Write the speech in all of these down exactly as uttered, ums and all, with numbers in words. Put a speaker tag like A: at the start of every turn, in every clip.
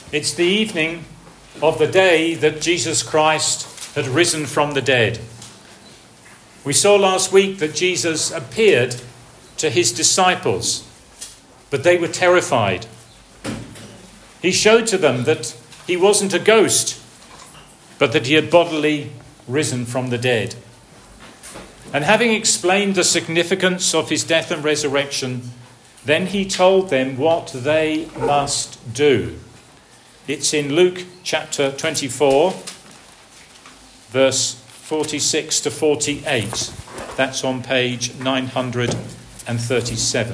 A: It's the evening of the day that Jesus Christ had risen from the dead. We saw last week that Jesus appeared to his disciples, but they were terrified. He showed to them that he wasn't a ghost, but that he had bodily risen from the dead. And having explained the significance of his death and resurrection, then he told them what they must do. It's in Luke chapter twenty-four, verse forty-six to forty-eight. That's on page nine hundred thirty-seven.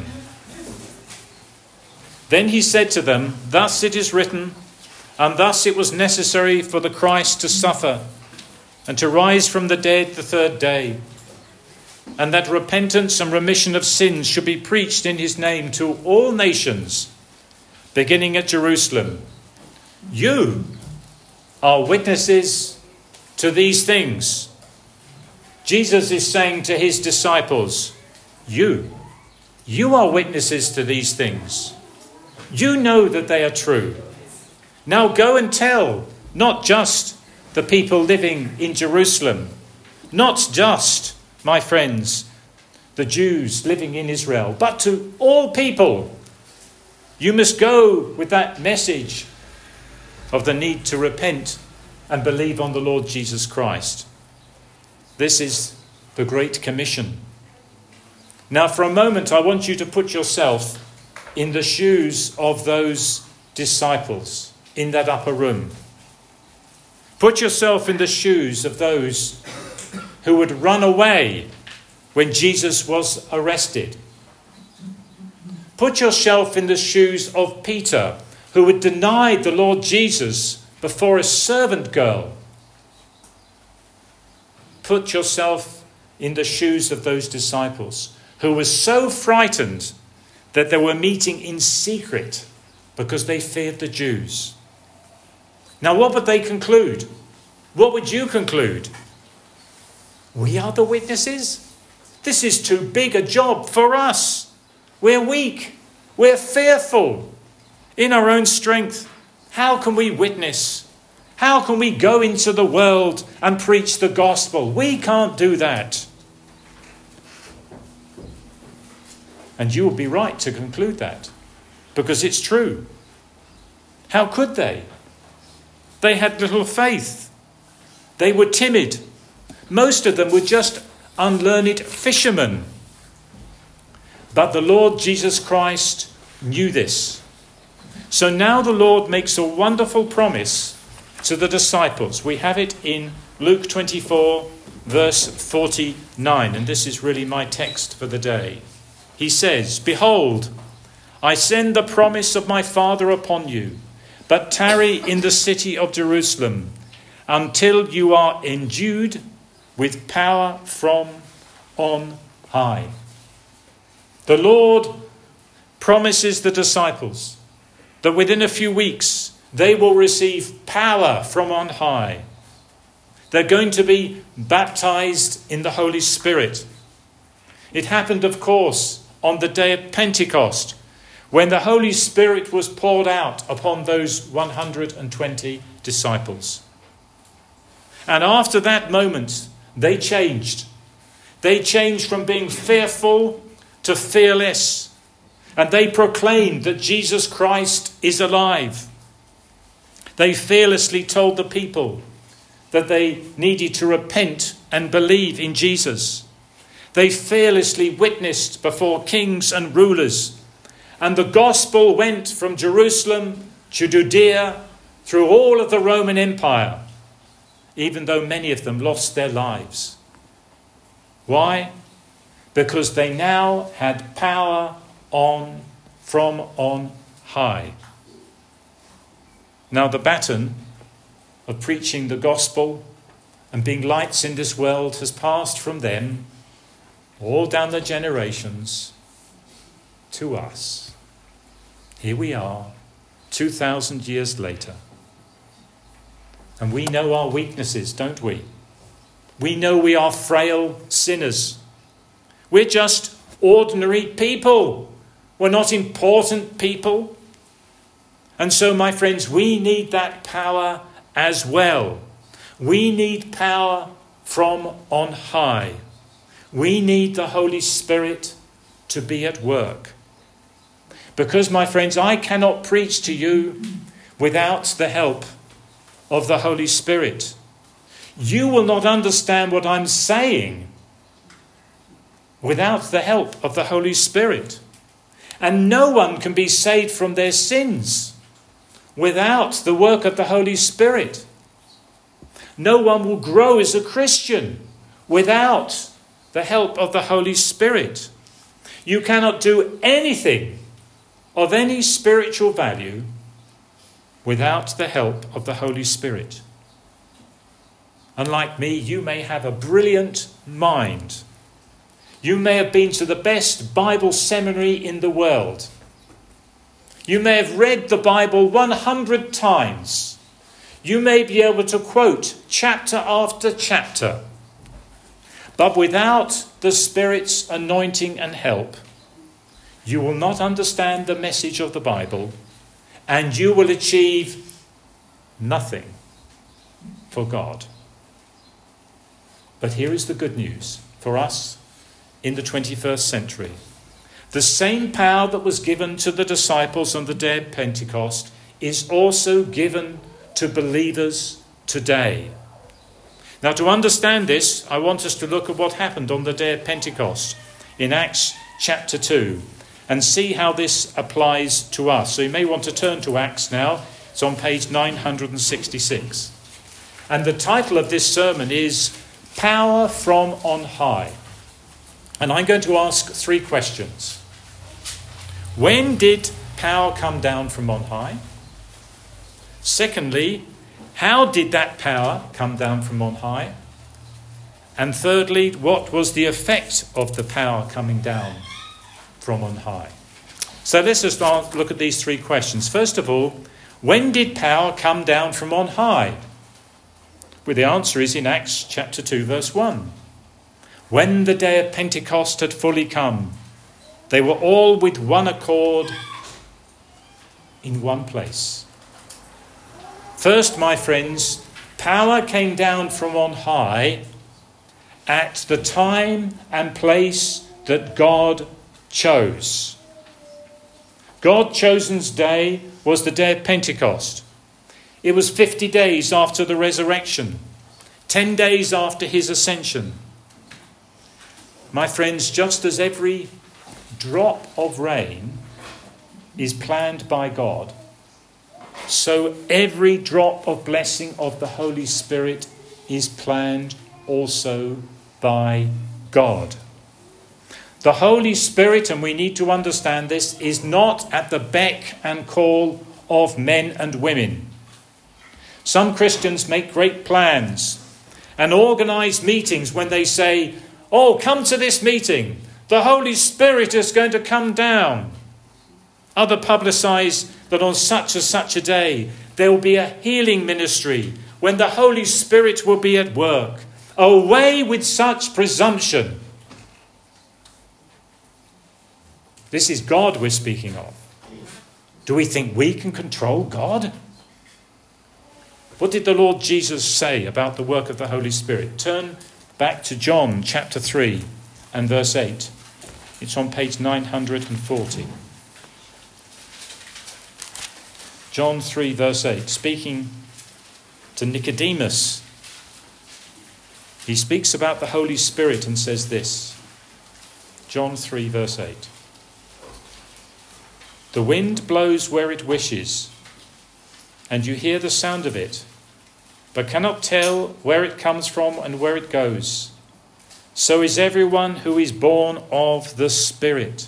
A: Then he said to them, "Thus it is written, and thus it was necessary for the Christ to suffer and to rise from the dead the third day, and that repentance and remission of sins should be preached in his name to all nations, beginning at Jerusalem. You are witnesses to these things." Jesus is saying to his disciples, you, you are witnesses to these things. You know that they are true. Now go and tell, not just the people living in Jerusalem, not just, my friends, the Jews living in Israel, but to all people. You must go with that message of the need to repent and believe on the Lord Jesus Christ. This is the Great Commission. Now, for a moment, I want you to put yourself in the shoes of those disciples in that upper room. Put yourself in the shoes of those who would run away when Jesus was arrested. Put yourself in the shoes of Peter, who had denied the Lord Jesus before a servant girl. Put yourself in the shoes of those disciples who were so frightened that they were meeting in secret because they feared the Jews. Now, what would they conclude? What would you conclude? We are the witnesses? This is too big a job for us. We're weak. We're fearful in our own strength. How can we witness? How can we go into the world and preach the gospel? We can't do that. And you will be right to conclude that, because it's true. How could they? They had little faith. They were timid. Most of them were just unlearned fishermen. But the Lord Jesus Christ knew this. So now the Lord makes a wonderful promise to the disciples. We have it in Luke twenty-four, verse forty-nine. And this is really my text for the day. He says, "Behold, I send the promise of my Father upon you, but tarry in the city of Jerusalem until you are endued with power from on high." The Lord promises the disciples that within a few weeks they will receive power from on high. They're going to be baptized in the Holy Spirit. It happened, of course, on the day of Pentecost, when the Holy Spirit was poured out upon those one hundred twenty disciples. And after that moment, they changed. They changed from being fearful to fearless. And they proclaimed that Jesus Christ is alive. They fearlessly told the people that they needed to repent and believe in Jesus. They fearlessly witnessed before kings and rulers. And the gospel went from Jerusalem to Judea through all of the Roman Empire, even though many of them lost their lives. Why? Because they now had power on from on high. Now the baton of preaching the gospel and being lights in this world has passed from them all down the generations to us. Here we are, two thousand years later. And we know our weaknesses, don't we? We know we are frail sinners. We're just ordinary people. We're not important people. And so, my friends, we need that power as well. We need power from on high. We need the Holy Spirit to be at work. Because, my friends, I cannot preach to you without the help of the Holy Spirit. You will not understand what I'm saying without the help of the Holy Spirit. And no one can be saved from their sins without the work of the Holy Spirit. No one will grow as a Christian without the help of the Holy Spirit. You cannot do anything of any spiritual value without the help of the Holy Spirit. Unlike me, you may have a brilliant mind. You may have been to the best Bible seminary in the world. You may have read the Bible one hundred times. You may be able to quote chapter after chapter. But without the Spirit's anointing and help, you will not understand the message of the Bible, and you will achieve nothing for God. But here is the good news for us in the twenty-first century. The same power that was given to the disciples on the day of Pentecost is also given to believers today. Now, to understand this, I want us to look at what happened on the day of Pentecost in Acts chapter two and see how this applies to us. So you may want to turn to Acts now. It's on page nine hundred sixty-six. And the title of this sermon is Power from on High. And I'm going to ask three questions. When did power come down from on high? Secondly, how did that power come down from on high? And thirdly, what was the effect of the power coming down from on high? So let's just look at these three questions. First of all, when did power come down from on high? Well, the answer is in Acts chapter two, verse one. When the day of Pentecost had fully come, they were all with one accord in one place. First, my friends, power came down from on high at the time and place that God chose. God's chosen day was the day of Pentecost. It was fifty days after the resurrection, ten days after his ascension. My friends, just as every drop of rain is planned by God, so every drop of blessing of the Holy Spirit is planned also by God. The Holy Spirit, and we need to understand this, is not at the beck and call of men and women. Some Christians make great plans and organise meetings when they say, "Oh, come to this meeting. The Holy Spirit is going to come down." Other publicise that on such and such a day there will be a healing ministry when the Holy Spirit will be at work. Away with such presumption. This is God we're speaking of. Do we think we can control God? What did the Lord Jesus say about the work of the Holy Spirit? Turn back to John chapter three and verse eight. It's on page nine hundred forty. John three verse eight, speaking to Nicodemus. He speaks about the Holy Spirit and says this. John three verse eight. The wind blows where it wishes, and you hear the sound of it, but cannot tell where it comes from and where it goes. So is everyone who is born of the Spirit.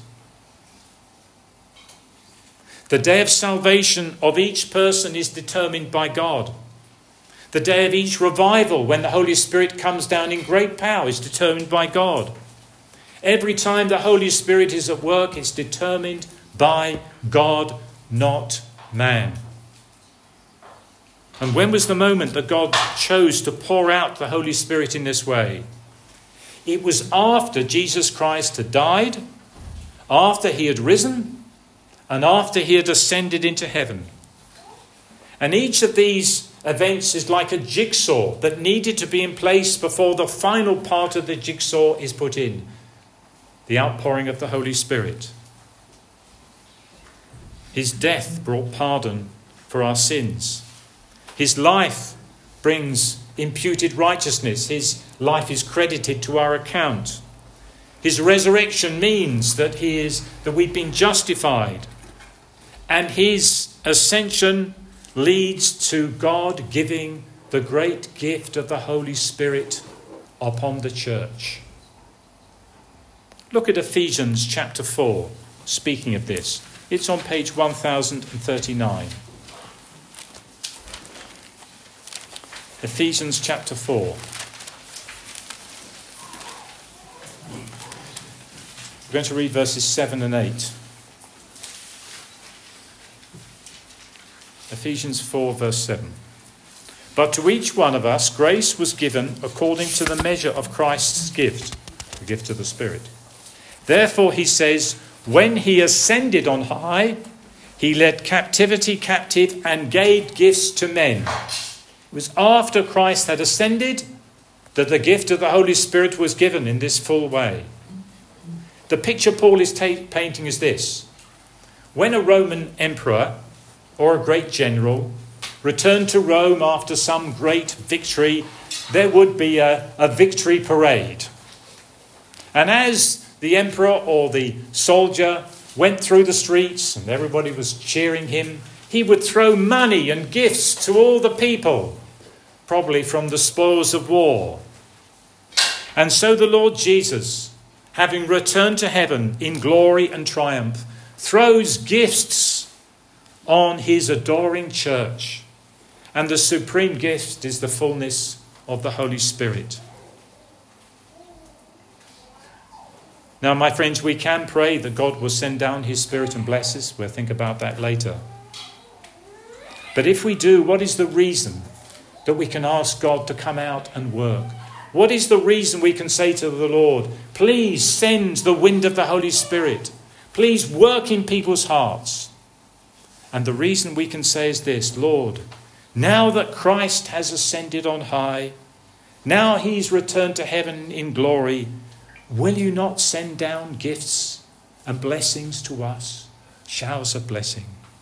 A: The day of salvation of each person is determined by God. The day of each revival, when the Holy Spirit comes down in great power, is determined by God. Every time the Holy Spirit is at work, it's determined by God, not man. And when was the moment that God chose to pour out the Holy Spirit in this way? It was after Jesus Christ had died, after he had risen, and after he had ascended into heaven. And each of these events is like a jigsaw that needed to be in place before the final part of the jigsaw is put in, the outpouring of the Holy Spirit. His death brought pardon for our sins. His life brings imputed righteousness. His life is credited to our account. His resurrection means that he is that we've been justified. And his ascension leads to God giving the great gift of the Holy Spirit upon the church. Look at Ephesians chapter four, speaking of this. It's on page one thousand thirty-nine. Ephesians chapter four. We're going to read verses seven and eight. Ephesians four, verse seven. But to each one of us grace was given according to the measure of Christ's gift, the gift of the Spirit. Therefore, he says, when he ascended on high, he led captivity captive and gave gifts to men. It was after Christ had ascended that the gift of the Holy Spirit was given in this full way. The picture Paul is ta- painting is this. When a Roman emperor or a great general returned to Rome after some great victory, there would be a, a victory parade. And as the emperor or the soldier went through the streets and everybody was cheering him, he would throw money and gifts to all the people, probably from the spoils of war. And so the Lord Jesus, having returned to heaven in glory and triumph, throws gifts on his adoring church. And the supreme gift is the fullness of the Holy Spirit. Now, my friends, we can pray that God will send down his Spirit and bless us. We'll think about that later. But if we do, what is the reason that we can ask God to come out and work? What is the reason we can say to the Lord, please send the wind of the Holy Spirit. Please work in people's hearts. And the reason we can say is this, Lord, now that Christ has ascended on high, now he's returned to heaven in glory, will you not send down gifts and blessings to us? Showers of blessing.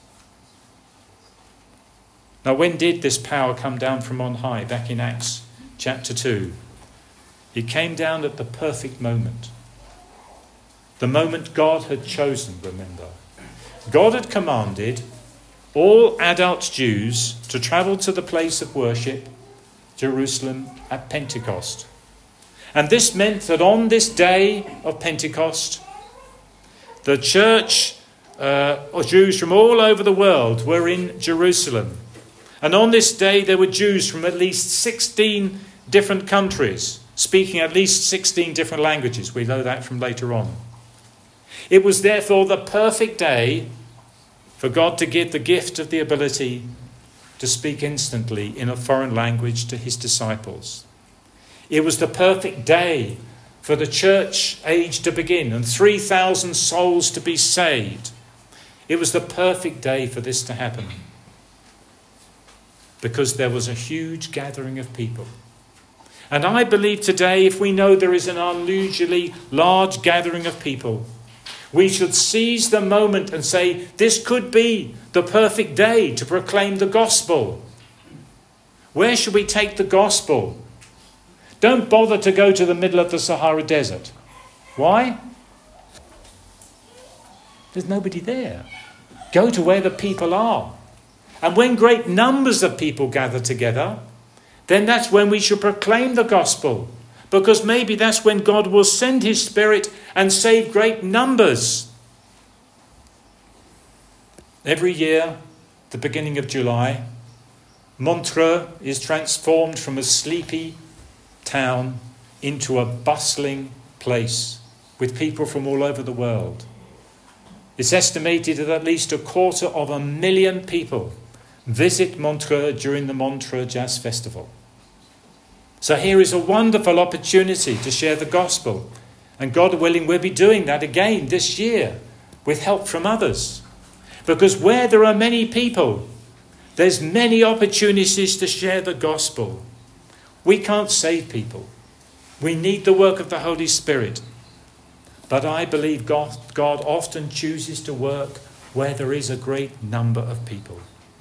A: Now, when did this power come down from on high? Back in Acts chapter two. It came down at the perfect moment. The moment God had chosen, remember. God had commanded all adult Jews to travel to the place of worship, Jerusalem, at Pentecost. And this meant that on this day of Pentecost, the church uh, of Jews from all over the world were in Jerusalem. And on this day, there were Jews from at least sixteen different countries, speaking at least sixteen different languages. We know that from later on. It was therefore the perfect day for God to give the gift of the ability to speak instantly in a foreign language to his disciples. It was the perfect day for the church age to begin and three thousand souls to be saved. It was the perfect day for this to happen because there was a huge gathering of people. And I believe today, if we know there is an unusually large gathering of people, we should seize the moment and say, this could be the perfect day to proclaim the gospel. Where should we take the gospel? Don't bother to go to the middle of the Sahara Desert. Why? There's nobody there. Go to where the people are. And when great numbers of people gather together, then that's when we should proclaim the gospel. Because maybe that's when God will send his Spirit and save great numbers. Every year, the beginning of July, Montreux is transformed from a sleepy town into a bustling place with people from all over the world. It's estimated that at least a quarter of a million people visit Montreux during the Montreux Jazz Festival. So here is a wonderful opportunity to share the gospel. And God willing, we'll be doing that again this year with help from others. Because where there are many people, There's many opportunities to share the gospel. We can't save people. We need the work of the Holy Spirit. But I believe God, God often chooses to work where there is a great number of people.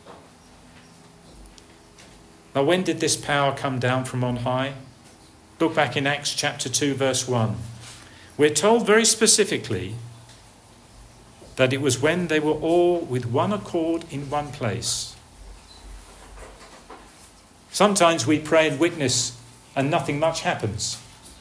A: Now, when did this power come down from on high? Look back in Acts chapter two, verse one. We're told very specifically that it was when they were all with one accord in one place. Sometimes we pray and witness and nothing much happens.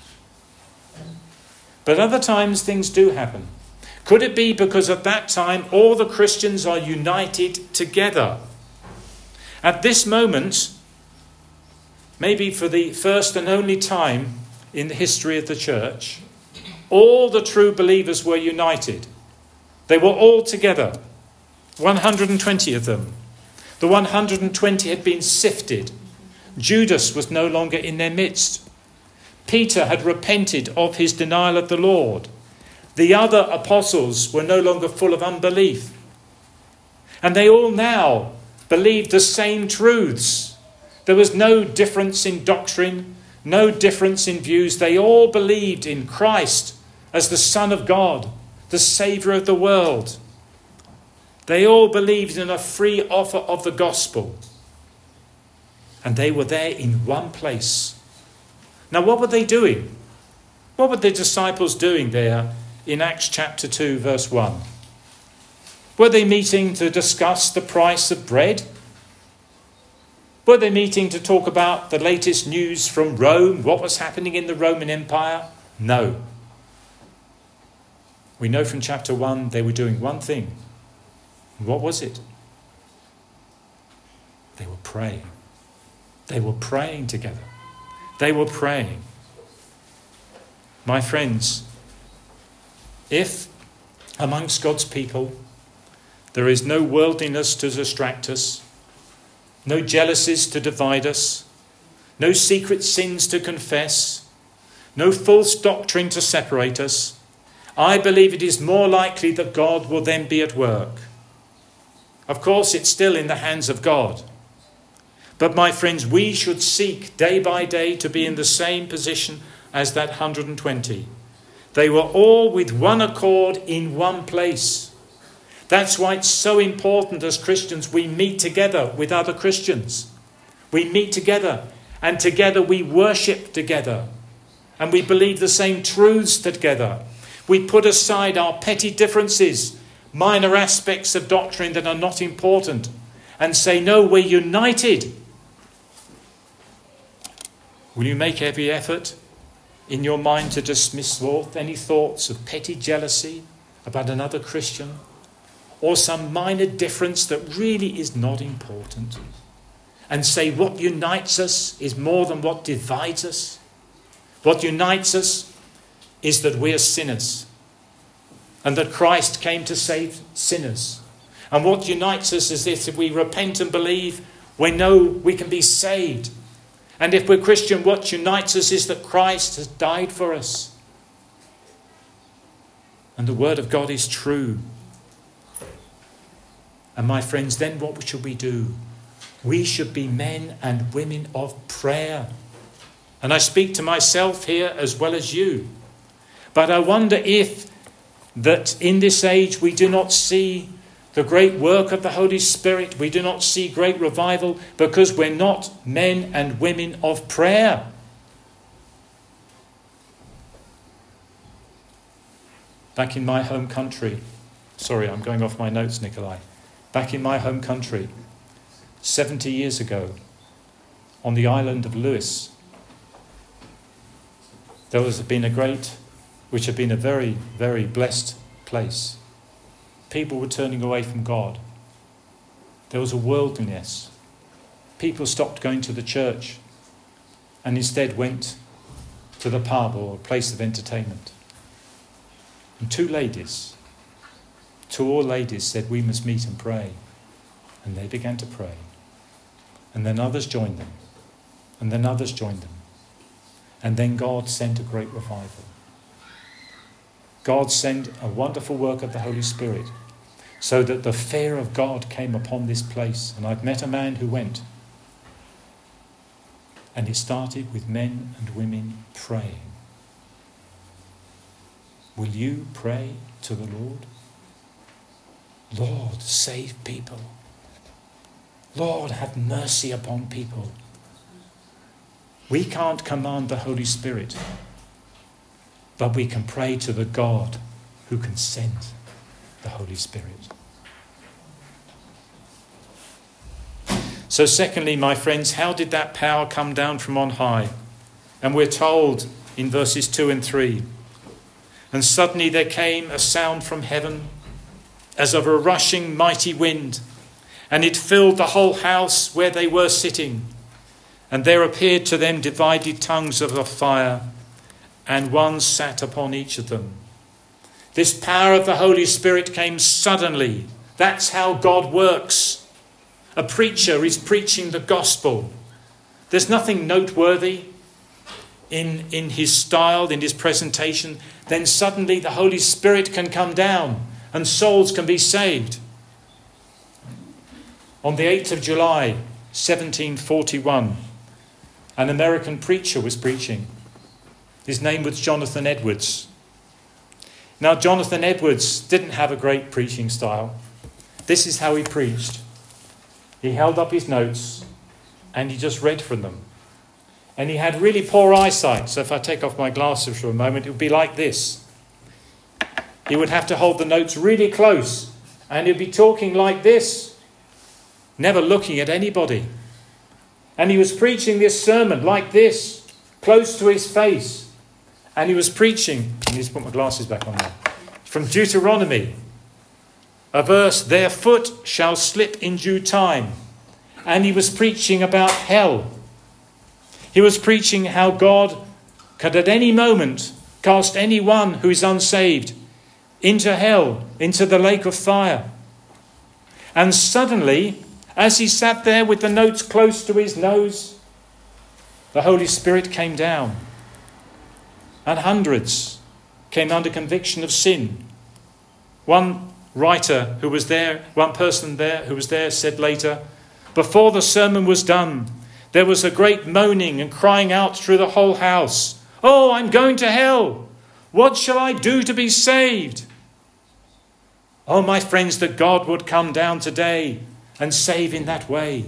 A: But other times things do happen. Could it be because at that time all the Christians are united together? At this moment, maybe for the first and only time in the history of the church, all the true believers were united. They were all together, one hundred twenty of them. The one hundred twenty had been sifted. Judas was no longer in their midst. Peter had repented of his denial of the Lord. The other apostles were no longer full of unbelief. And they all now believed the same truths. There was no difference in doctrine, no difference in views. They all believed in Christ as the Son of God, the Saviour of the world. They all believed in a free offer of the gospel. And they were there in one place. Now, what were they doing? What were the disciples doing there in Acts chapter two, verse one? Were they meeting to discuss the price of bread? Were they meeting to talk about the latest news from Rome, what was happening in the Roman Empire? No. We know from chapter one they were doing one thing. What was it? They were praying. They were praying together. They were praying. My friends, if amongst God's people there is no worldliness to distract us, no jealousies to divide us, no secret sins to confess, no false doctrine to separate us, I believe it is more likely that God will then be at work. Of course, it's still in the hands of God. But my friends, we should seek day by day to be in the same position as that one hundred twenty. They were all with one accord in one place. That's why it's so important as Christians we meet together with other Christians. We meet together and together we worship together. And we believe the same truths together. We put aside our petty differences, minor aspects of doctrine that are not important, and say, no, we're united. Will you make every effort in your mind to dismiss any thoughts of petty jealousy about another Christian or some minor difference that really is not important, and say what unites us is more than what divides us? What unites us is that we are sinners and that Christ came to save sinners. And what unites us is this: if we repent and believe, we know we can be saved. And if we're Christian, what unites us is that Christ has died for us. And the word of God is true. And my friends, then what should we do? We should be men and women of prayer. And I speak to myself here as well as you. But I wonder if that in this age we do not see the great work of the Holy Spirit. We do not see great revival because we're not men and women of prayer. Back in my home country, sorry, I'm going off my notes, Nikolai. Back in my home country, seventy years ago, on the island of Lewis, there has been a great, which had been a very, very blessed place. People were turning away from God. There was a worldliness. People stopped going to the church and instead went to the pub or a place of entertainment. And two ladies, two old ladies said, we must meet and pray. And they began to pray. And then others joined them. And then others joined them. And then God sent a great revival. God sent a wonderful work of the Holy Spirit, so that the fear of God came upon this place. And I've met a man who went. And it started with men and women praying. Will you pray to the Lord? Lord, save people. Lord, have mercy upon people. We can't command the Holy Spirit, but we can pray to the God who can send the Holy Spirit. So secondly, my friends, how did that power come down from on high? And we're told in verses two and three, and suddenly there came a sound from heaven as of a rushing mighty wind, and it filled the whole house where they were sitting. And there appeared to them divided tongues of a fire, and one sat upon each of them. This power of the Holy Spirit came suddenly. That's how God works. A preacher is preaching the gospel. There's nothing noteworthy in, in his style, in his presentation. Then suddenly the Holy Spirit can come down and souls can be saved. On the eighth of July, seventeen forty-one, an American preacher was preaching. His name was Jonathan Edwards. Now, Jonathan Edwards didn't have a great preaching style. This is how he preached. He held up his notes and he just read from them. And he had really poor eyesight, so if I take off my glasses for a moment, it would be like this. He would have to hold the notes really close and he'd be talking like this, never looking at anybody. And he was preaching this sermon like this, close to his face. And he was preaching, I need to put my glasses back on now, from Deuteronomy, a verse, their foot shall slip in due time. And he was preaching about hell. He was preaching how God could at any moment cast anyone who is unsaved into hell, into the lake of fire. And suddenly, as he sat there with the notes close to his nose, the Holy Spirit came down. And hundreds came under conviction of sin. One writer who was there, one person there who was there said later, before the sermon was done, there was a great moaning and crying out through the whole house. Oh, I'm going to hell. What shall I do to be saved? Oh, my friends, that God would come down today and save in that way.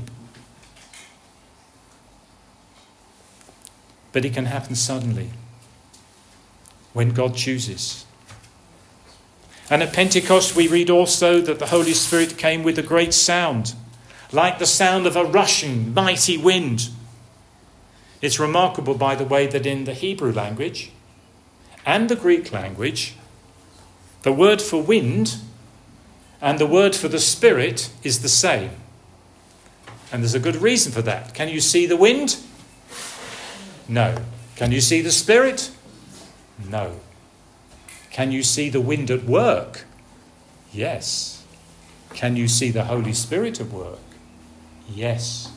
A: But it can happen suddenly when God chooses. And at Pentecost we read also that the Holy Spirit came with a great sound, like the sound of a rushing mighty wind. It's remarkable, by the way, that in the Hebrew language and the Greek language, the word for wind and the word for the Spirit is the same. And there's a good reason for that. Can you see the wind? No. Can you see the Spirit? No. Can you see the wind at work? Yes. Can you see the Holy Spirit at work? Yes.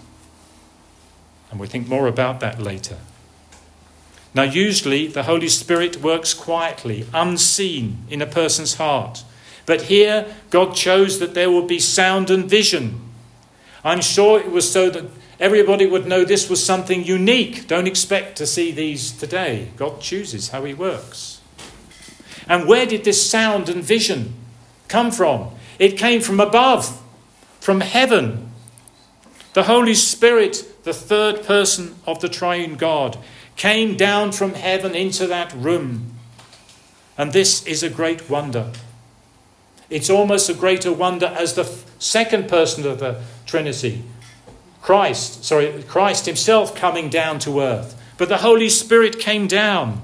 A: And we'll think more about that later. Now, usually the Holy Spirit works quietly, unseen in a person's heart. But here, God chose that there would be sound and vision. I'm sure it was so that everybody would know this was something unique. Don't expect to see these today. God chooses how he works. And where did this sound and vision come from? It came from above, from heaven. The Holy Spirit, the third person of the triune God, came down from heaven into that room. And this is a great wonder. It's almost a greater wonder as the second person of the Trinity, Christ, sorry, Christ himself coming down to earth. But the Holy Spirit came down.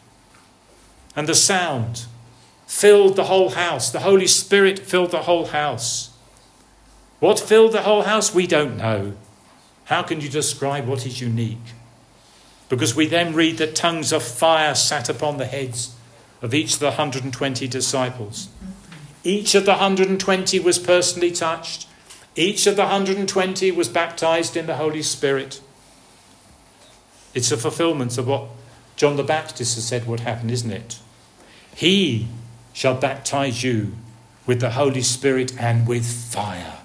A: And the sound filled the whole house. The Holy Spirit filled the whole house. What filled the whole house? We don't know. How can you describe what is unique? Because we then read that tongues of fire sat upon the heads of each of the one hundred twenty disciples. Each of the one hundred twenty was personally touched. Each of the one hundred twenty was baptized in the Holy Spirit. It's a fulfillment of what John the Baptist has said would happen, isn't it? He shall baptize you with the Holy Spirit and with fire.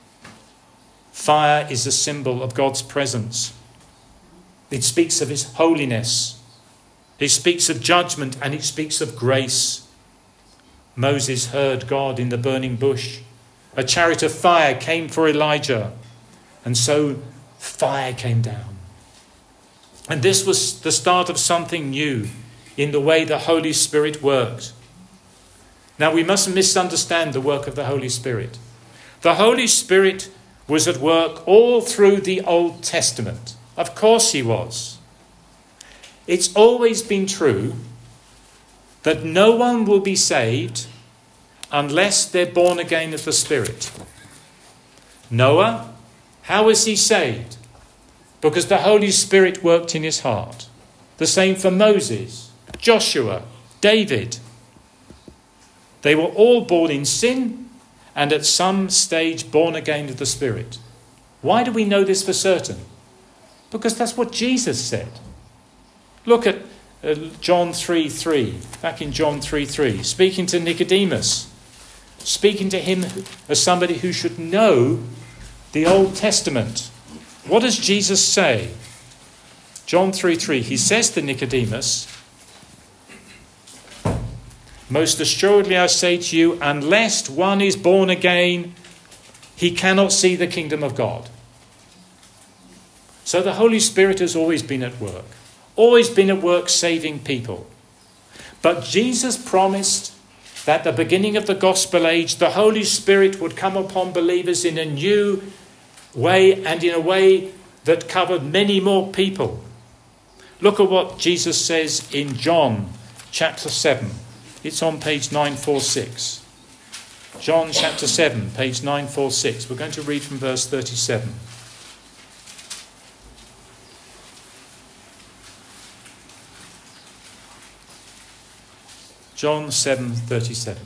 A: Fire is a symbol of God's presence. It speaks of his holiness. It speaks of judgment and it speaks of grace. Moses heard God in the burning bush. A chariot of fire came for Elijah. And so fire came down. And this was the start of something new in the way the Holy Spirit worked. Now, we mustn't misunderstand the work of the Holy Spirit. The Holy Spirit was at work all through the Old Testament. Of course he was. It's always been true that no one will be saved unless they're born again of the Spirit. Noah, how was he saved? Because the Holy Spirit worked in his heart. The same for Moses, Joshua, David. They were all born in sin and at some stage born again of the Spirit. Why do we know this for certain? Because that's what Jesus said. Look at uh, John three three, back in John three three, speaking to Nicodemus, speaking to him as somebody who should know the Old Testament. What does Jesus say? John three three, he says to Nicodemus, "Most assuredly I say to you, unless one is born again, he cannot see the kingdom of God." So the Holy Spirit has always been at work, always been at work saving people. But Jesus promised that at the beginning of the gospel age, the Holy Spirit would come upon believers in a new way and in a way that covered many more people. Look at what Jesus says in John chapter seven. It's on page nine forty-six. John chapter seven, page nine forty-six. We're going to read from verse thirty-seven. John seven thirty-seven.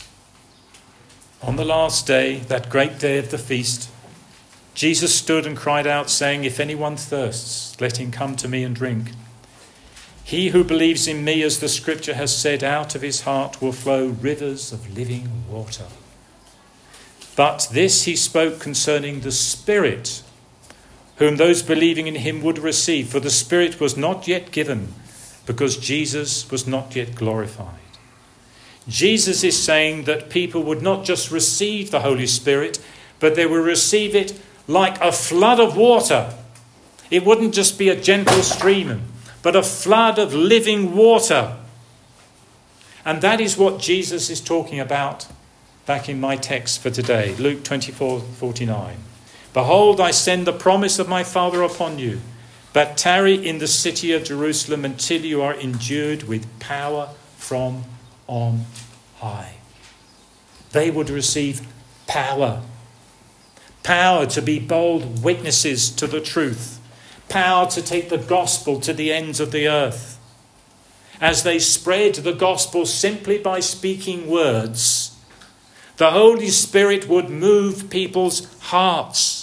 A: On the last day, that great day of the feast, Jesus stood and cried out, saying, "If anyone thirsts, let him come to me and drink. He who believes in me, as the scripture has said, out of his heart will flow rivers of living water." But this he spoke concerning the Spirit, whom those believing in him would receive, for the Spirit was not yet given, because Jesus was not yet glorified. Jesus is saying that people would not just receive the Holy Spirit, but they will receive it like a flood of water. It wouldn't just be a gentle stream, but a flood of living water. And that is what Jesus is talking about back in my text for today, Luke twenty-four forty-nine. "Behold, I send the promise of my Father upon you, but tarry in the city of Jerusalem until you are endued with power from on high." They would receive power. Power to be bold witnesses to the truth. Power to take the gospel to the ends of the earth. As they spread the gospel simply by speaking words, the Holy Spirit would move people's hearts.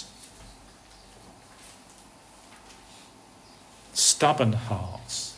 A: Stubborn hearts.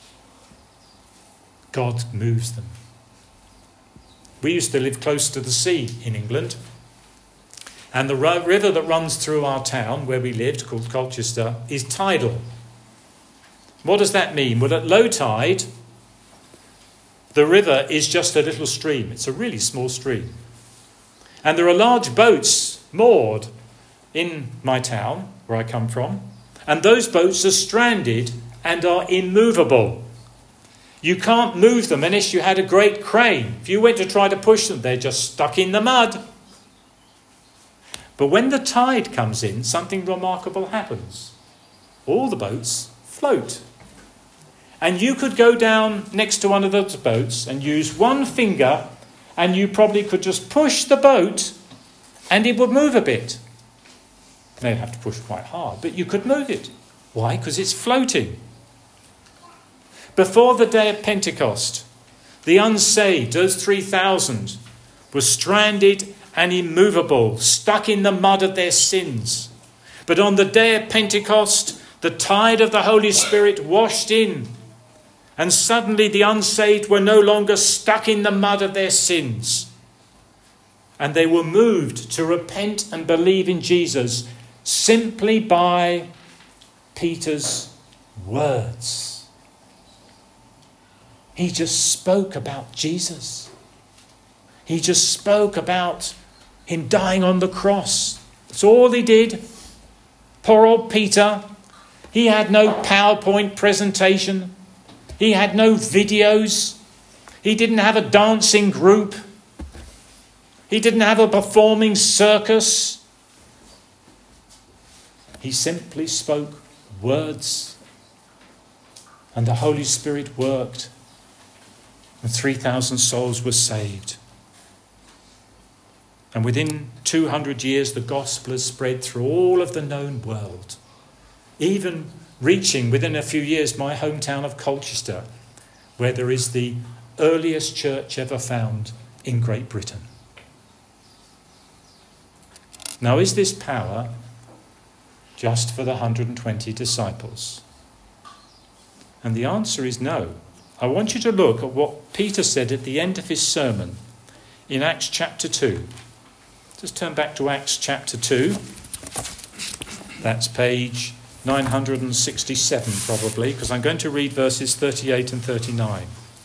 A: God moves them. We used to live close to the sea in England. And the river that runs through our town where we lived, called Colchester, is tidal. What does that mean? Well, at low tide, the river is just a little stream. It's a really small stream. And there are large boats moored in my town, where I come from. And those boats are stranded and are immovable. You can't move them unless you had a great crane. If you went to try to push them, they're just stuck in the mud. But when the tide comes in, something remarkable happens. All the boats float. And you could go down next to one of those boats and use one finger, and you probably could just push the boat and it would move a bit. You'd have to push quite hard, but you could move it. Why? Because it's floating. Before the day of Pentecost, the unsaved, those three thousand, were stranded and immovable, stuck in the mud of their sins. But on the day of Pentecost, the tide of the Holy Spirit washed in, and suddenly the unsaved were no longer stuck in the mud of their sins. And they were moved to repent and believe in Jesus simply by Peter's words. He just spoke about Jesus. He just spoke about him dying on the cross. That's all he did. Poor old Peter. He had no PowerPoint presentation. He had no videos. He didn't have a dancing group. He didn't have a performing circus. He simply spoke words. And the Holy Spirit worked. And three thousand souls were saved. And within two hundred years, the gospel has spread through all of the known world. Even reaching, within a few years, my hometown of Colchester, where there is the earliest church ever found in Great Britain. Now, is this power just for the one hundred twenty disciples? And the answer is no. I want you to look at what Peter said at the end of his sermon in Acts chapter two. Just turn back to Acts chapter two. That's page nine hundred sixty-seven probably, because I'm going to read verses thirty-eight and thirty-nine.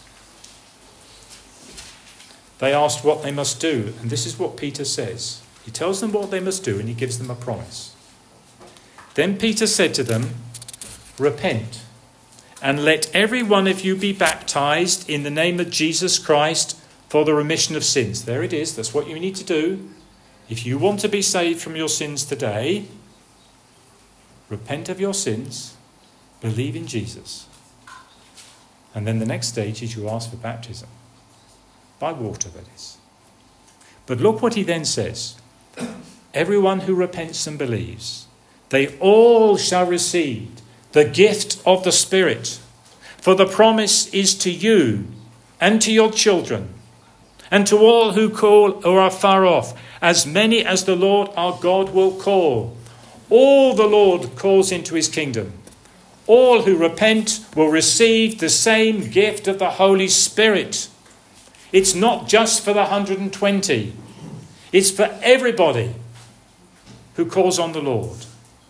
A: They asked what they must do, and this is what Peter says. He tells them what they must do, and he gives them a promise. Then Peter said to them, "Repent, and let every one of you be baptized in the name of Jesus Christ for the remission of sins." There it is. That's what you need to do. If you want to be saved from your sins today, repent of your sins, believe in Jesus. And then the next stage is you ask for baptism. By water, that is. But look what he then says. Everyone who repents and believes, they all shall receive the gift of the Spirit. For the promise is to you and to your children and to all who call or are far off, as many as the Lord our God will call. All the Lord calls into his kingdom. All who repent will receive the same gift of the Holy Spirit. It's not just for the one hundred twenty. It's for everybody who calls on the Lord.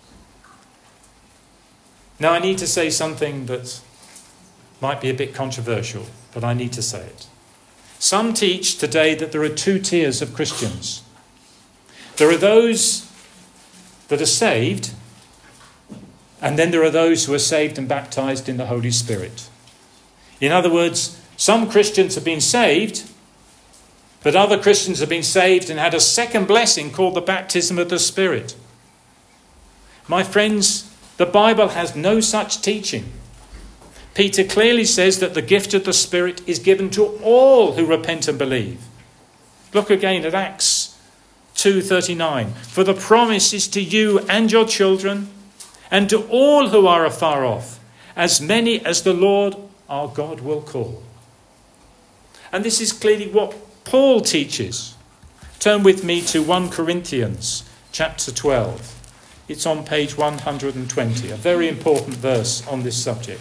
A: Now, I need to say something that might be a bit controversial, but I need to say it. Some teach today that there are two tiers of Christians. There are those that are saved, and then there are those who are saved and baptized in the Holy Spirit. In other words, some Christians have been saved, but other Christians have been saved and had a second blessing called the baptism of the Spirit. My friends, the Bible has no such teaching. Peter clearly says that the gift of the Spirit is given to all who repent and believe. Look again at Acts two thirty-nine. For the promise is to you and your children, and to all who are afar off, as many as the Lord our God will call. And this is clearly what Paul teaches. Turn with me to First Corinthians chapter twelve. It's on page one hundred twenty, a very important verse on this subject.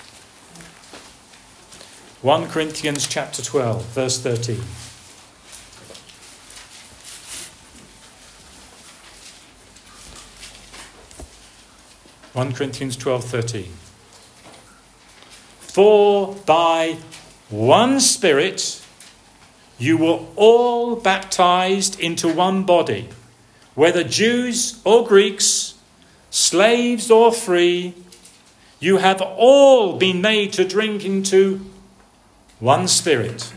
A: First Corinthians chapter twelve, verse thirteen. First Corinthians twelve thirteen. For by one Spirit you were all baptized into one body, whether Jews or Greeks, slaves or free, you have all been made to drink into one Spirit.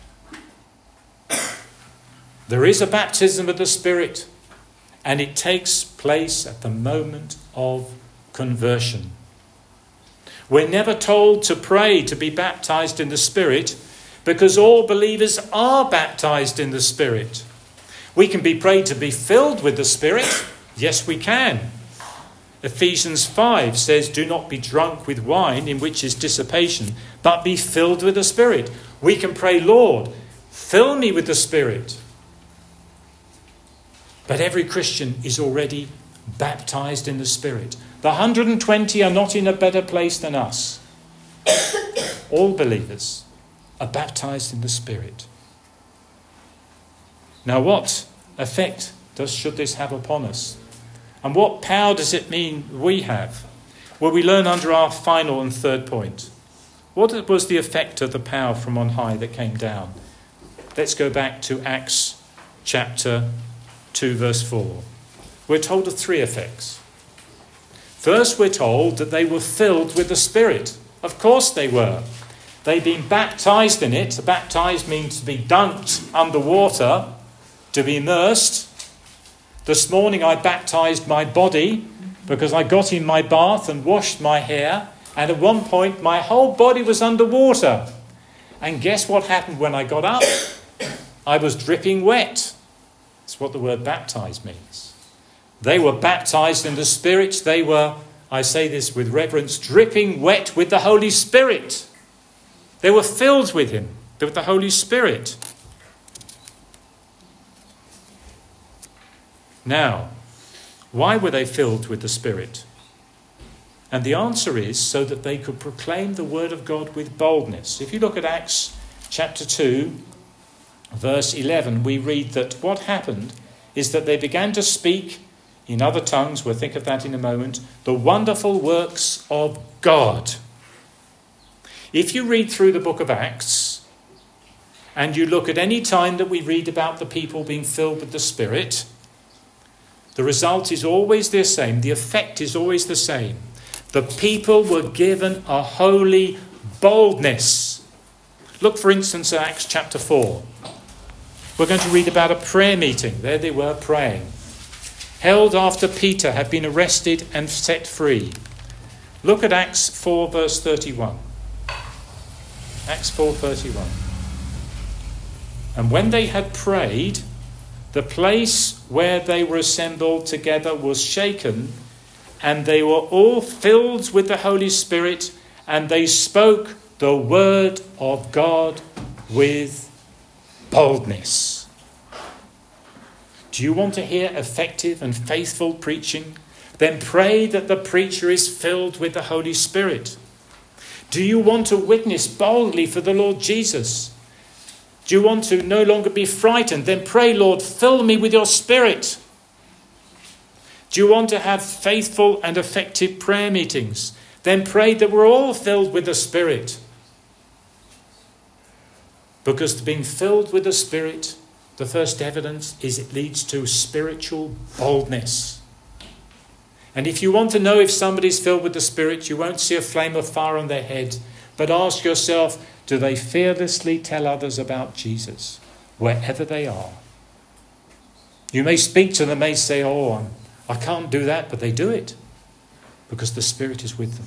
A: There is a baptism of the Spirit, and it takes place at the moment of conversion. We're never told to pray to be baptized in the Spirit, because all believers are baptized in the Spirit. We can be prayed to be filled with the Spirit. Yes, we can. Ephesians five says, do not be drunk with wine, in which is dissipation, but be filled with the Spirit. We can pray, Lord, fill me with the Spirit. But every Christian is already baptized in the Spirit. The one hundred twenty are not in a better place than us. All believers are baptized in the Spirit. Now, what effect does should this have upon us? And what power does it mean we have? Well, we learn under our final and third point. What was the effect of the power from on high that came down? Let's go back to Acts chapter two, verse four. We're told of three effects. First, we're told that they were filled with the Spirit. Of course they were. They'd been baptized in it. Baptized means to be dunked underwater, to be immersed. This morning I baptized my body because I got in my bath and washed my hair. And at one point my whole body was underwater. And guess what happened when I got up? I was dripping wet. That's what the word baptized means. They were baptized in the Spirit. They were, I say this with reverence, dripping wet with the Holy Spirit. They were filled with him, with the Holy Spirit. Now, why were they filled with the Spirit? And the answer is so that they could proclaim the word of God with boldness. If you look at Acts chapter two, verse eleven, we read that what happened is that they began to speak in other tongues, we'll think of that in a moment, the wonderful works of God. If you read through the book of Acts, and you look at any time that we read about the people being filled with the Spirit, the result is always the same. The effect is always the same. The people were given a holy boldness. Look, for instance, at Acts chapter four. We're going to read about a prayer meeting. There they were praying. Held after Peter had been arrested and set free. Look at Acts four, verse thirty-one. Acts four thirty-one. And when they had prayed, the place where they were assembled together was shaken, and they were all filled with the Holy Spirit, and they spoke the word of God with boldness. Do you want to hear effective and faithful preaching? Then pray that the preacher is filled with the Holy Spirit. Do you want to witness boldly for the Lord Jesus? Do you want to no longer be frightened? Then pray, Lord, fill me with your Spirit. Do you want to have faithful and effective prayer meetings? Then pray that we're all filled with the Spirit. Because being filled with the Spirit, the first evidence is it leads to spiritual boldness. And if you want to know if somebody's filled with the Spirit, you won't see a flame of fire on their head. But ask yourself, do they fearlessly tell others about Jesus wherever they are? You may speak to them, may say, oh, I'm, I can't do that, but they do it because the Spirit is with them.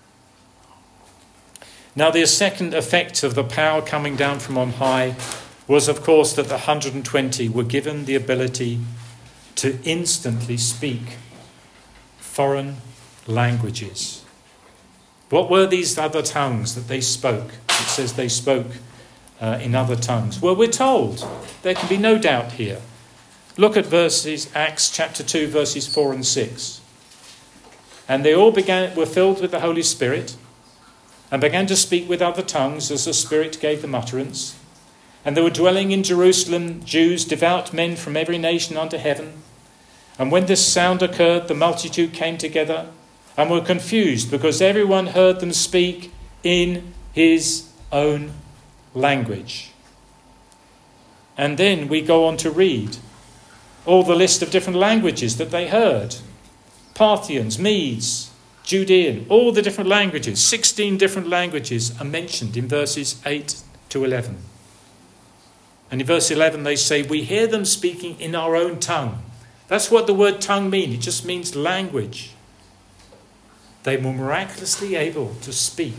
A: Now, the second effect of the power coming down from on high was, of course, that the one hundred twenty were given the ability to instantly speak foreign languages. What were these other tongues that they spoke? It says they spoke uh, in other tongues. Well, we're told. There can be no doubt here. Look at verses, Acts chapter two, verses four and six. And they all began, were filled with the Holy Spirit and began to speak with other tongues as the Spirit gave them utterance. And there were dwelling in Jerusalem Jews, devout men from every nation under heaven. And when this sound occurred, the multitude came together and were confused because everyone heard them speak in his own language. And then we go on to read all the list of different languages that they heard. Parthians, Medes, Judean, all the different languages. sixteen different languages are mentioned in verses eight to eleven. And in verse eleven they say, we hear them speaking in our own tongue. That's what the word tongue means. It just means language. They were miraculously able to speak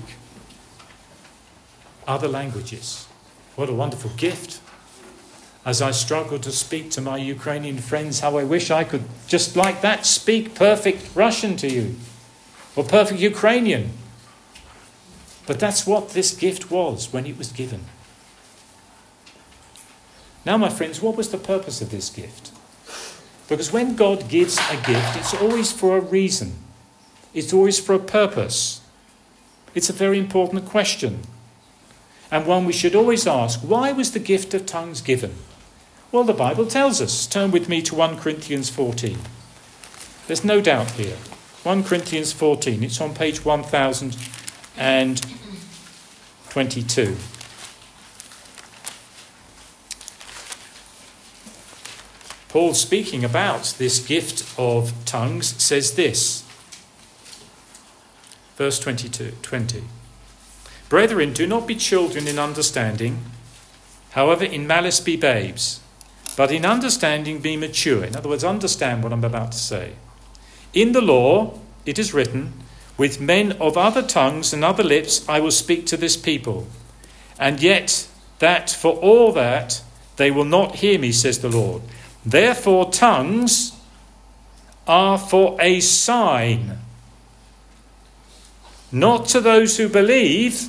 A: other languages. What a wonderful gift. As I struggle to speak to my Ukrainian friends, how I wish I could, just like that, speak perfect Russian to you, or perfect Ukrainian. But that's what this gift was when it was given. Now, my friends, what was the purpose of this gift? Because when God gives a gift, it's always for a reason. It's always for a purpose. It's a very important question. And one we should always ask, why was the gift of tongues given? Well, the Bible tells us. Turn with me to First Corinthians fourteen. There's no doubt here. First Corinthians fourteen. It's on page one thousand twenty-two. Paul, speaking about this gift of tongues, says this. Verse twenty-two, twenty. Brethren, do not be children in understanding, however in malice be babes, but in understanding be mature. In other words, understand what I'm about to say. In the law it is written, with men of other tongues and other lips I will speak to this people, and yet that for all that they will not hear me, says the Lord. Therefore tongues are for a sign, not to those who believe,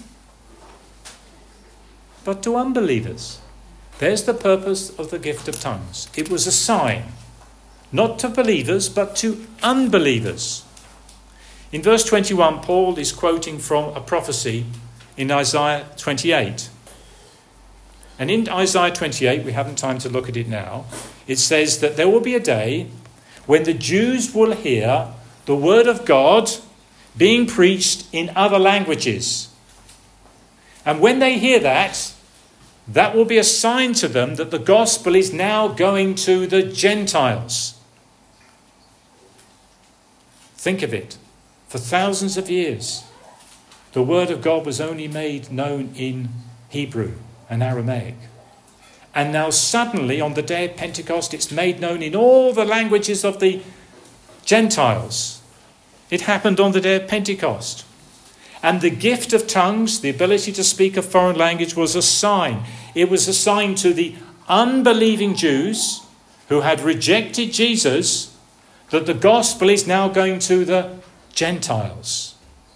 A: but to unbelievers. There's the purpose of the gift of tongues. It was a sign, not to believers, but to unbelievers. In verse twenty-one, Paul is quoting from a prophecy in Isaiah twenty-eight. And in Isaiah twenty-eight, we haven't time to look at it now, it says that there will be a day when the Jews will hear the word of God being preached in other languages. And when they hear that, that will be a sign to them that the gospel is now going to the Gentiles. Think of it. For thousands of years, the word of God was only made known in Hebrew and Aramaic. And now suddenly, on the day of Pentecost, it's made known in all the languages of the Gentiles. It happened on the day of Pentecost. And the gift of tongues, the ability to speak a foreign language, was a sign. It was a sign to the unbelieving Jews who had rejected Jesus that the gospel is now going to the Gentiles.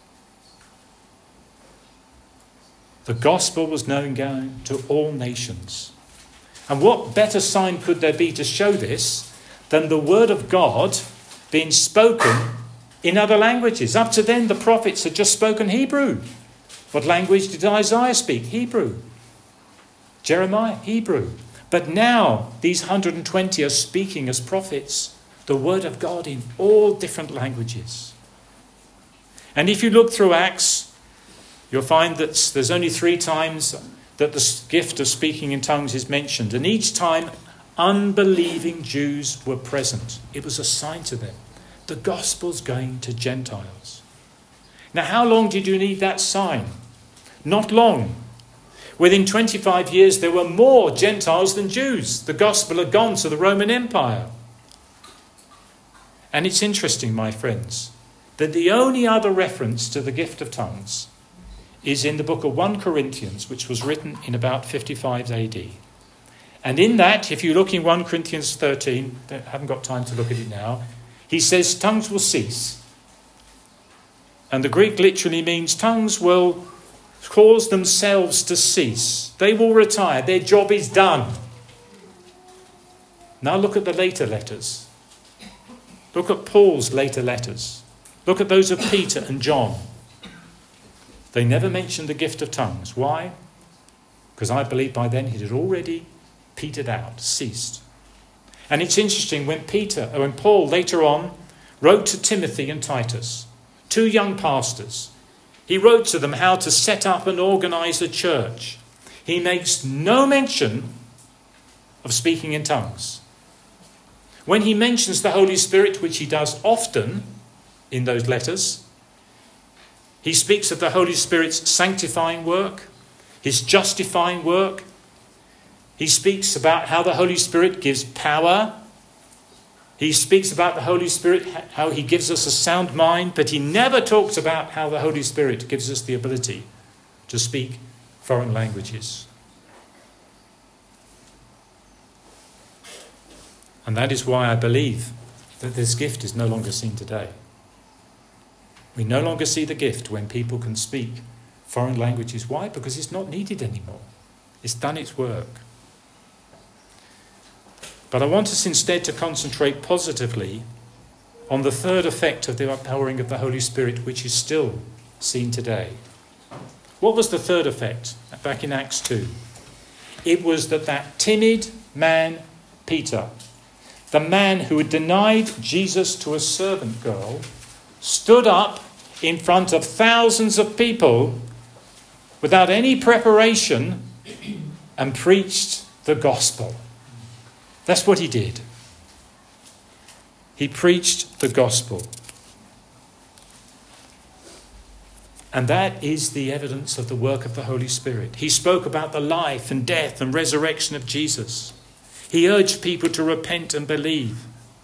A: The gospel was now going to all nations. And what better sign could there be to show this than the word of God being spoken in other languages? Up to then, the prophets had just spoken Hebrew. What language did Isaiah speak? Hebrew. Jeremiah, Hebrew. But now, these one hundred twenty are speaking as prophets the word of God in all different languages. And if you look through Acts, you'll find that there's only three times that the gift of speaking in tongues is mentioned. And each time, unbelieving Jews were present. It was a sign to them. The gospel's going to Gentiles. Now, how long did you need that sign? Not long. Within twenty-five years, there were more Gentiles than Jews. The gospel had gone to the Roman Empire. And it's interesting, my friends, that the only other reference to the gift of tongues is in the book of First Corinthians, which was written in about fifty-five A D. And in that, if you look in First Corinthians thirteen, I haven't got time to look at it now, he says tongues will cease. And the Greek literally means tongues will cause themselves to cease. They will retire. Their job is done. Now look at the later letters. Look at Paul's later letters. Look at those of Peter and John. They never mentioned the gift of tongues. Why? Because I believe by then it had already petered out, ceased. And it's interesting, when Peter, or when Paul later on wrote to Timothy and Titus, two young pastors, he wrote to them how to set up and organise a church. He makes no mention of speaking in tongues. When he mentions the Holy Spirit, which he does often in those letters, he speaks of the Holy Spirit's sanctifying work, his justifying work. He speaks about how the Holy Spirit gives power. He speaks about the Holy Spirit, how he gives us a sound mind, but he never talks about how the Holy Spirit gives us the ability to speak foreign languages. And that is why I believe that this gift is no longer seen today. We no longer see the gift when people can speak foreign languages. Why? Because it's not needed anymore. It's done its work. But I want us instead to concentrate positively on the third effect of the outpouring of the Holy Spirit, which is still seen today. What was the third effect back in Acts two? It was that that timid man Peter, the man who had denied Jesus to a servant girl, stood up in front of thousands of people without any preparation and preached the gospel. That's what he did. He preached the gospel. And that is the evidence of the work of the Holy Spirit. He spoke about the life and death and resurrection of Jesus. He urged people to repent and believe.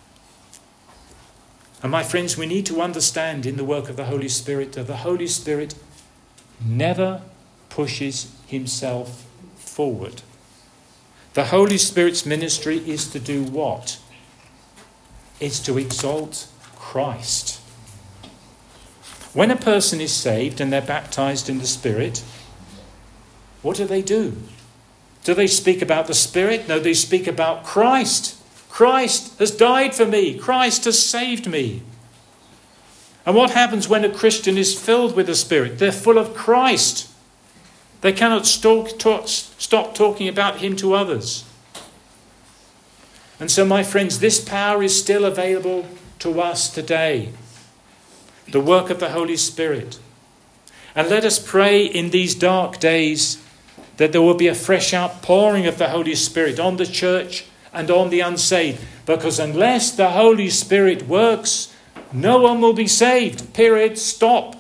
A: And my friends, we need to understand in the work of the Holy Spirit that the Holy Spirit never pushes himself forward. The Holy Spirit's ministry is to do what? It's to exalt Christ. When a person is saved and they're baptized in the Spirit, what do they do? Do they speak about the Spirit? No, they speak about Christ. Christ has died for me. Christ has saved me. And what happens when a Christian is filled with the Spirit? They're full of Christ. They cannot stalk, talk, stop talking about him to others. And so, my friends, this power is still available to us today. The work of the Holy Spirit. And let us pray in these dark days that there will be a fresh outpouring of the Holy Spirit on the church and on the unsaved. Because unless the Holy Spirit works, no one will be saved. Period. Stop.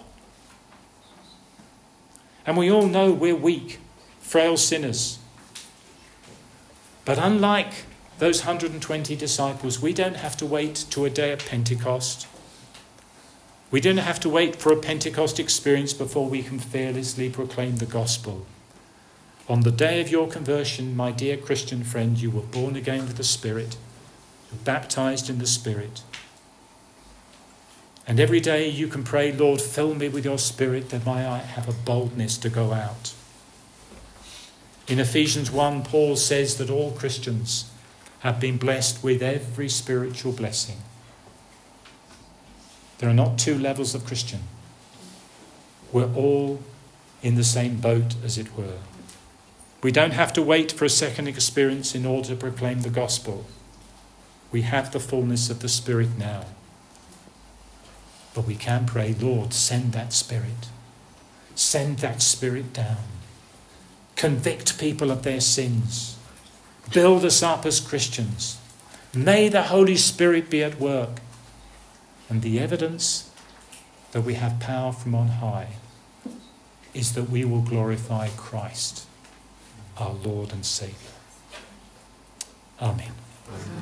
A: And we all know we're weak, frail sinners. But unlike those one hundred twenty disciples, we don't have to wait to a day of Pentecost. We don't have to wait for a Pentecost experience before we can fearlessly proclaim the gospel. On the day of your conversion, my dear Christian friend, you were born again with the Spirit. You're baptized in the Spirit. And every day you can pray, Lord, fill me with your Spirit that I might have a boldness to go out. In Ephesians one, Paul says that all Christians have been blessed with every spiritual blessing. There are not two levels of Christian. We're all in the same boat, as it were. We don't have to wait for a second experience in order to proclaim the gospel. We have the fullness of the Spirit now. But we can pray, Lord, send that Spirit. Send that Spirit down. Convict people of their sins. Build us up as Christians. May the Holy Spirit be at work. And the evidence that we have power from on high is that we will glorify Christ, our Lord and Saviour. Amen.